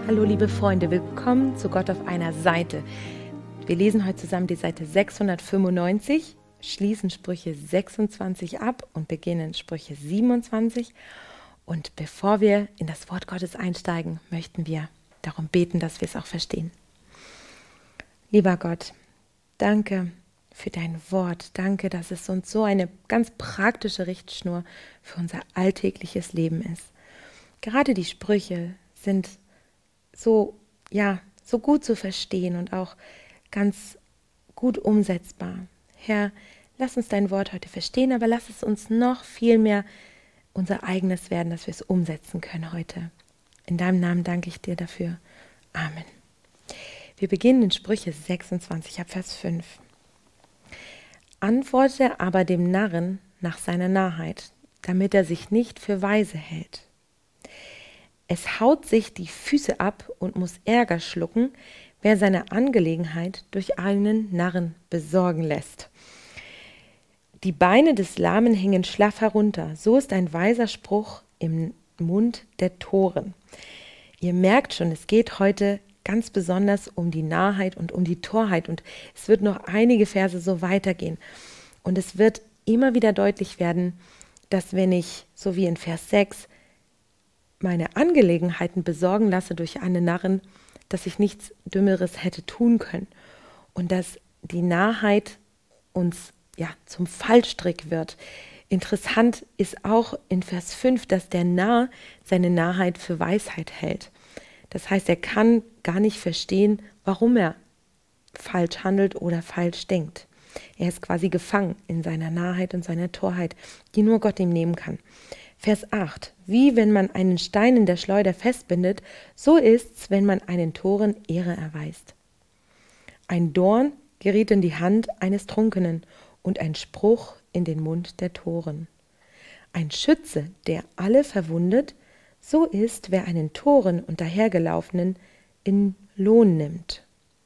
Hallo liebe Freunde, willkommen zu Gott auf einer Seite. Wir lesen heute zusammen die Seite 695, schließen Sprüche 26 ab und beginnen Sprüche 27. Und bevor wir in das Wort Gottes einsteigen, möchten wir darum beten, dass wir es auch verstehen. Lieber Gott, danke für dein Wort. Danke, dass es uns so eine ganz praktische Richtschnur für unser alltägliches Leben ist. Gerade die Sprüche sind so gut zu verstehen und auch ganz gut umsetzbar. Herr, lass uns dein Wort heute verstehen, aber lass es uns noch viel mehr unser eigenes werden, dass wir es umsetzen können heute. In deinem Namen danke ich dir dafür. Amen. Wir beginnen in Sprüche 26, ab Vers 5. Antworte aber dem Narren nach seiner Narrheit, damit er sich nicht für weise hält. Es haut sich die Füße ab und muss Ärger schlucken, wer seine Angelegenheit durch einen Narren besorgen lässt. Die Beine des Lahmen hängen schlaff herunter, so ist ein weiser Spruch im Mund der Toren. Ihr merkt schon, es geht heute ganz besonders um die Narrheit und um die Torheit und es wird noch einige Verse so weitergehen. Und es wird immer wieder deutlich werden, dass wenn ich, so wie in Vers 6, meine Angelegenheiten besorgen lasse durch einen Narren, dass ich nichts Dümmeres hätte tun können und dass die Narrheit uns zum Fallstrick wird. Interessant ist auch in Vers 5, dass der Narr seine Narrheit für Weisheit hält. Das heißt, er kann gar nicht verstehen, warum er falsch handelt oder falsch denkt. Er ist quasi gefangen in seiner Narrheit und seiner Torheit, die nur Gott ihm nehmen kann. Vers 8. Wie wenn man einen Stein in der Schleuder festbindet, so ist's, wenn man einen Toren Ehre erweist. Ein Dorn geriet in die Hand eines Trunkenen und ein Spruch in den Mund der Toren. Ein Schütze, der alle verwundet, so ist, wer einen Toren und dahergelaufenen in Lohn nimmt.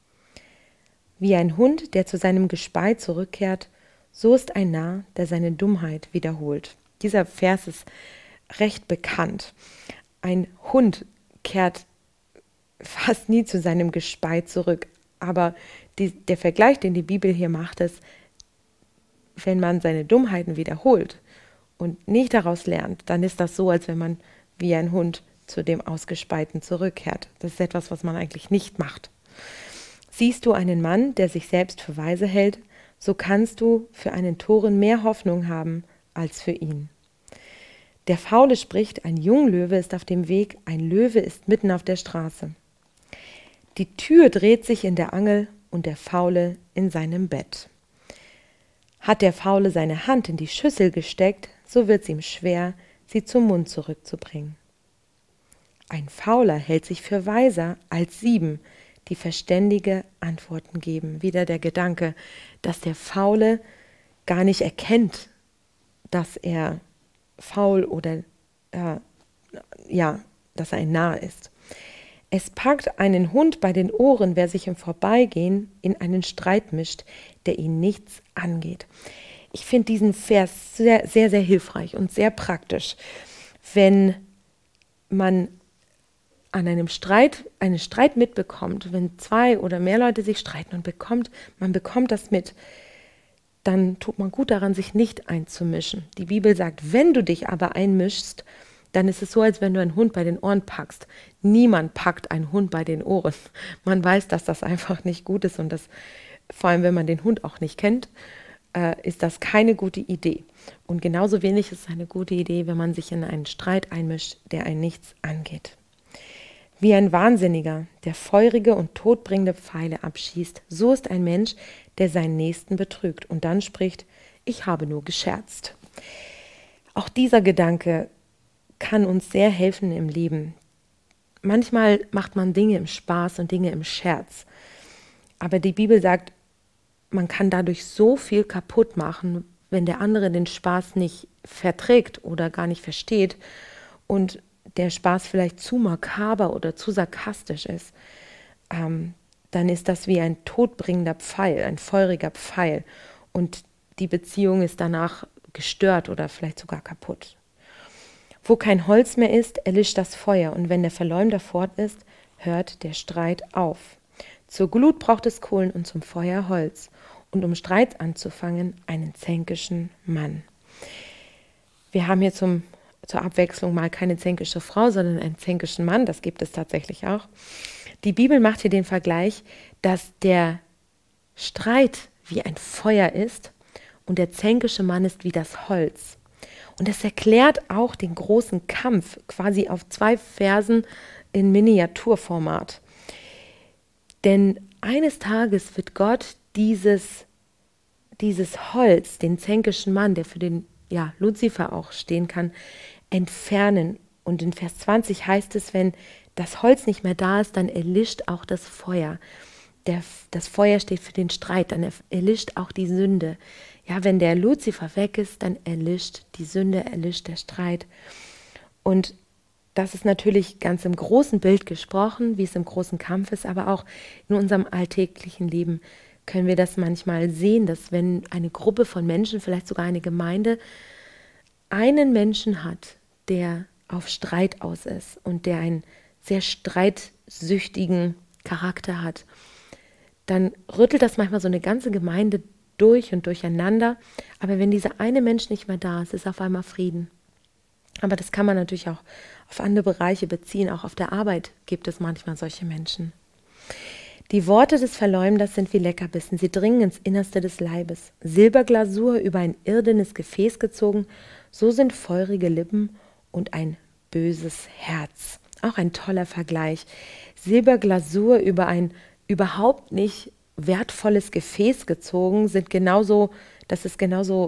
Wie ein Hund, der zu seinem Gespei zurückkehrt, so ist ein Narr, der seine Dummheit wiederholt. Dieser Vers ist recht bekannt. Ein Hund kehrt fast nie zu seinem Gespei zurück. Aber der Vergleich, den die Bibel hier macht, ist, wenn man seine Dummheiten wiederholt und nicht daraus lernt, dann ist das so, als wenn man wie ein Hund zu dem Ausgespeiten zurückkehrt. Das ist etwas, was man eigentlich nicht macht. Siehst du einen Mann, der sich selbst für weise hält, so kannst du für einen Toren mehr Hoffnung haben als für ihn. Der Faule spricht, ein Junglöwe ist auf dem Weg, ein Löwe ist mitten auf der Straße. Die Tür dreht sich in der Angel und der Faule in seinem Bett. Hat der Faule seine Hand in die Schüssel gesteckt, so wird's ihm schwer, sie zum Mund zurückzubringen. Ein Fauler hält sich für weiser als 7, die verständige Antworten geben. Wieder der Gedanke, dass der Faule gar nicht erkennt, dass er faul oder dass er ein Narr ist. Es packt einen Hund bei den Ohren, wer sich im Vorbeigehen in einen Streit mischt, der ihn nichts angeht. Ich finde diesen Vers sehr, sehr, sehr hilfreich und sehr praktisch, wenn man an einen Streit mitbekommt, wenn 2 oder mehr Leute sich streiten und man bekommt das mit, dann tut man gut daran, sich nicht einzumischen. Die Bibel sagt, wenn du dich aber einmischst, dann ist es so, als wenn du einen Hund bei den Ohren packst. Niemand packt einen Hund bei den Ohren. Man weiß, dass das einfach nicht gut ist und das, vor allem wenn man den Hund auch nicht kennt, ist das keine gute Idee. Und genauso wenig ist es eine gute Idee, wenn man sich in einen Streit einmischt, der einen nichts angeht. Wie ein Wahnsinniger, der feurige und todbringende Pfeile abschießt, so ist ein Mensch, der seinen Nächsten betrügt und dann spricht, ich habe nur gescherzt. Auch dieser Gedanke kann uns sehr helfen im Leben. Manchmal macht man Dinge im Spaß und Dinge im Scherz. Aber die Bibel sagt, man kann dadurch so viel kaputt machen, wenn der andere den Spaß nicht verträgt oder gar nicht versteht und der Spaß vielleicht zu makaber oder zu sarkastisch ist, dann ist das wie ein todbringender Pfeil, ein feuriger Pfeil und die Beziehung ist danach gestört oder vielleicht sogar kaputt. Wo kein Holz mehr ist, erlischt das Feuer und wenn der Verleumder fort ist, hört der Streit auf. Zur Glut braucht es Kohlen und zum Feuer Holz. Und um Streit anzufangen, einen zänkischen Mann. Wir haben hier zur Abwechslung mal keine zänkische Frau, sondern einen zänkischen Mann. Das gibt es tatsächlich auch. Die Bibel macht hier den Vergleich, dass der Streit wie ein Feuer ist und der zänkische Mann ist wie das Holz. Und das erklärt auch den großen Kampf, quasi auf 2 Versen in Miniaturformat. Denn eines Tages wird Gott dieses Holz, den zänkischen Mann, der für den Luzifer auch stehen kann, entfernen. Und in Vers 20 heißt es, wenn das Holz nicht mehr da ist, dann erlischt auch das Feuer. Das Feuer steht für den Streit, dann erlischt auch die Sünde. Ja, wenn der Luzifer weg ist, dann erlischt die Sünde, erlischt der Streit. Und das ist natürlich ganz im großen Bild gesprochen, wie es im großen Kampf ist, aber auch in unserem alltäglichen Leben können wir das manchmal sehen, dass wenn eine Gruppe von Menschen, vielleicht sogar eine Gemeinde, einen Menschen hat, der auf Streit aus ist und der einen sehr streitsüchtigen Charakter hat, dann rüttelt das manchmal so eine ganze Gemeinde durch und durcheinander. Aber wenn dieser eine Mensch nicht mehr da ist, ist auf einmal Frieden. Aber das kann man natürlich auch auf andere Bereiche beziehen. Auch auf der Arbeit gibt es manchmal solche Menschen. Die Worte des Verleumders sind wie Leckerbissen, sie dringen ins Innerste des Leibes. Silberglasur über ein irdenes Gefäß gezogen, so sind feurige Lippen und ein böses Herz. Auch ein toller Vergleich. Silberglasur über ein überhaupt nicht wertvolles Gefäß gezogen, das ist genauso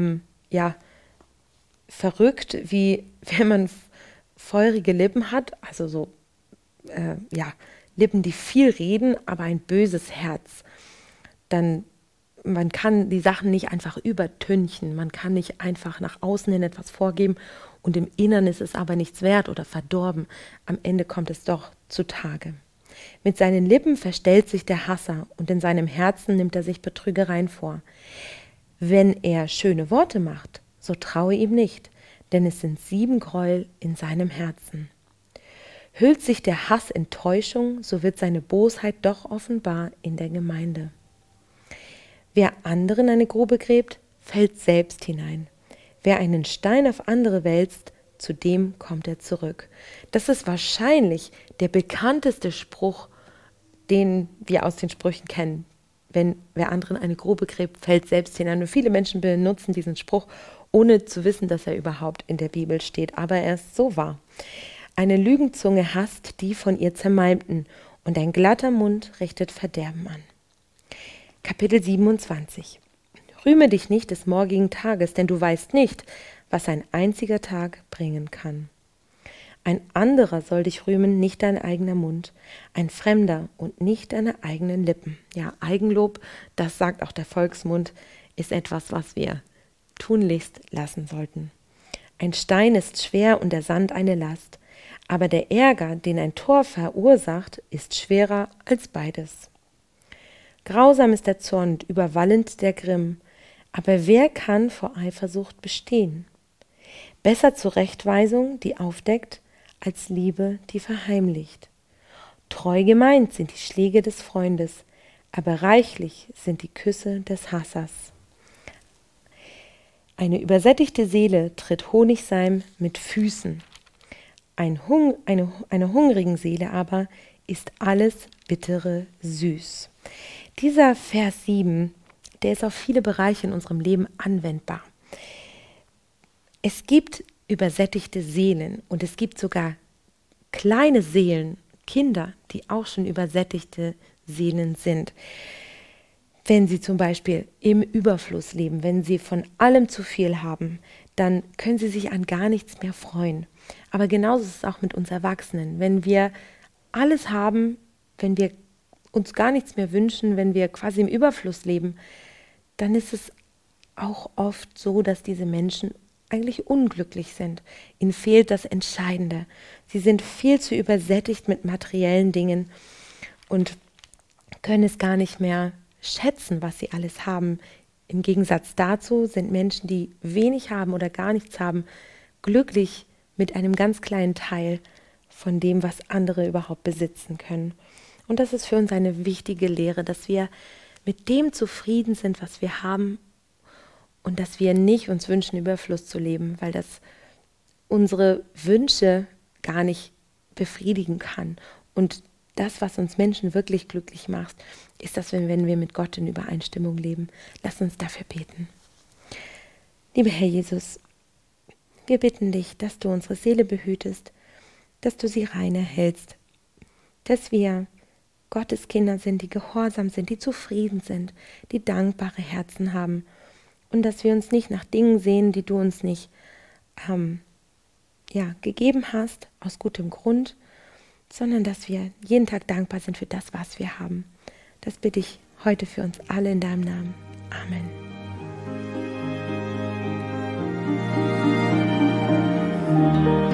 verrückt, wie wenn man feurige Lippen hat, also so Lippen, die viel reden, aber ein böses Herz. Dann, man kann die Sachen nicht einfach übertünchen, man kann nicht einfach nach außen hin etwas vorgeben und im Innern ist es aber nichts wert oder verdorben. Am Ende kommt es doch zutage. Mit seinen Lippen verstellt sich der Hasser und in seinem Herzen nimmt er sich Betrügereien vor. Wenn er schöne Worte macht, so traue ihm nicht, denn es sind 7 Gräuel in seinem Herzen. Hüllt sich der Hass in Täuschung, so wird seine Bosheit doch offenbar in der Gemeinde. Wer anderen eine Grube gräbt, fällt selbst hinein. Wer einen Stein auf andere wälzt, zu dem kommt er zurück. Das ist wahrscheinlich der bekannteste Spruch, den wir aus den Sprüchen kennen. Wer anderen eine Grube gräbt, fällt selbst hinein. Und viele Menschen benutzen diesen Spruch, ohne zu wissen, dass er überhaupt in der Bibel steht. Aber er ist so wahr. Eine Lügenzunge hasst die von ihr Zermalmten und ein glatter Mund richtet Verderben an. Kapitel 27. Rühme dich nicht des morgigen Tages, denn du weißt nicht, was ein einziger Tag bringen kann. Ein anderer soll dich rühmen, nicht dein eigener Mund, ein Fremder und nicht deine eigenen Lippen. Ja, Eigenlob, das sagt auch der Volksmund, ist etwas, was wir tunlichst lassen sollten. Ein Stein ist schwer und der Sand eine Last, aber der Ärger, den ein Tor verursacht, ist schwerer als beides. Grausam ist der Zorn und überwallend der Grimm, aber wer kann vor Eifersucht bestehen? Besser Zurechtweisung, die aufdeckt, als Liebe, die verheimlicht. Treu gemeint sind die Schläge des Freundes, aber reichlich sind die Küsse des Hassers. Eine übersättigte Seele tritt Honigseim mit Füßen. Eine hungrigen Seele aber ist alles Bittere süß. Dieser Vers 7, der ist auf viele Bereiche in unserem Leben anwendbar. Es gibt übersättigte Seelen und es gibt sogar kleine Seelen, Kinder, die auch schon übersättigte Seelen sind. Wenn sie zum Beispiel im Überfluss leben, wenn sie von allem zu viel haben, dann können sie sich an gar nichts mehr freuen. Aber genauso ist es auch mit uns Erwachsenen. Wenn wir alles haben, wenn wir uns gar nichts mehr wünschen, wenn wir quasi im Überfluss leben, dann ist es auch oft so, dass diese Menschen eigentlich unglücklich sind. Ihnen fehlt das Entscheidende. Sie sind viel zu übersättigt mit materiellen Dingen und können es gar nicht mehr schätzen, was sie alles haben. Im Gegensatz dazu sind Menschen, die wenig haben oder gar nichts haben, glücklich mit einem ganz kleinen Teil von dem, was andere überhaupt besitzen können. Und das ist für uns eine wichtige Lehre, dass wir mit dem zufrieden sind, was wir haben und dass wir nicht uns wünschen, Überfluss zu leben, weil das unsere Wünsche gar nicht befriedigen kann. Und das, was uns Menschen wirklich glücklich macht, ist das, wenn wir mit Gott in Übereinstimmung leben. Lass uns dafür beten. Lieber Herr Jesus, wir bitten dich, dass du unsere Seele behütest, dass du sie rein erhältst, dass wir Gottes Kinder sind, die gehorsam sind, die zufrieden sind, die dankbare Herzen haben und dass wir uns nicht nach Dingen sehen, die du uns nicht gegeben hast, aus gutem Grund, sondern dass wir jeden Tag dankbar sind für das, was wir haben. Das bitte ich heute für uns alle in deinem Namen. Amen.